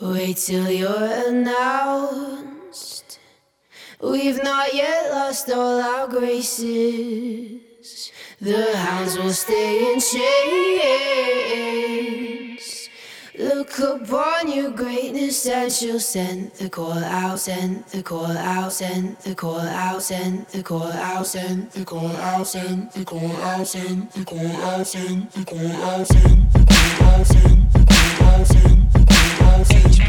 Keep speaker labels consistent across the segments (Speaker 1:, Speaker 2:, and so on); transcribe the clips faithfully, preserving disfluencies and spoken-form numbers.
Speaker 1: Wait till you're announced. We've not yet lost all our graces. The hounds will stay in chains. Look upon your greatness and she'll send the call out, send the call out, send the call out, send the call out, send the call out, send the call out, send the call out, send the call out, send the call out, send the call out, send the call out, send the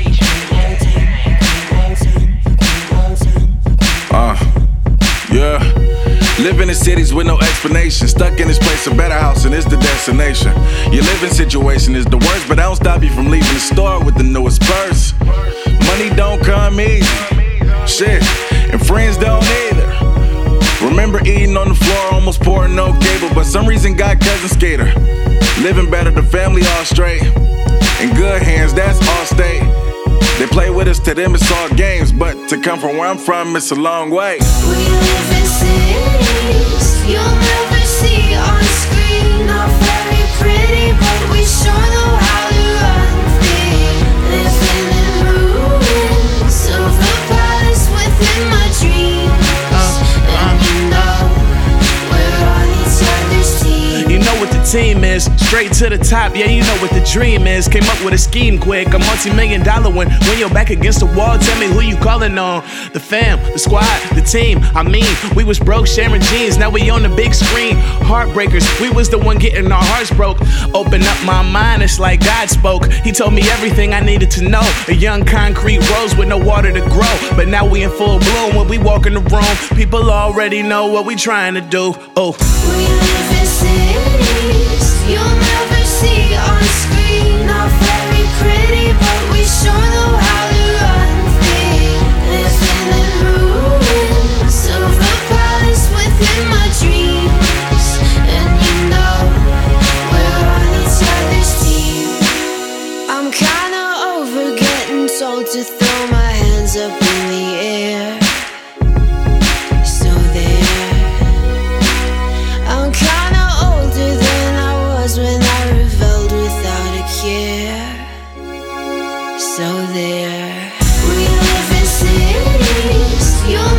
Speaker 2: Uh, yeah. Living in cities with no explanation. Stuck in this place, a better house, and it's the destination. Your living situation is the worst, but that don't stop you from leaving the store with the newest purse. Money don't come easy, shit, and friends don't either. Remember eating on the floor, almost pouring no cable, but some reason got cousin skater. Living better, the family all straight. In good hands, that's all state. They play with us, to them it's all games, but to come from where I'm from, it's a long way.
Speaker 1: We live in cities you'll never see on screen. Not very pretty, but we sure know how to run things. Living in ruins of the palace within my dreams. And you know we're on each other's team.
Speaker 3: You know what the team is, straight to the top, yeah, you know what the dream is. Came up with a scheme quick, a multi-million dollar one. When you're back against the wall, tell me who you calling on. The fam, the squad, the team, I mean, we was broke sharing jeans, now we on the big screen. Heartbreakers, we was the one getting our hearts broke. Open up my mind, it's like God spoke. He told me everything I needed to know. A young concrete rose with no water to grow, but now we in full bloom. When we walk in the room, people already know what we trying to do. Oh,
Speaker 1: we live in cities you'll never see on screen. Not very pretty, but we sure know how to run things. Living in ruins of the palace within my dreams. And you know we're on each other's team. I'm kinda over getting told to throw my hands up in the air. So there, I'm kinda older than I was when I rebelled without a care. So there, we live in cities you'll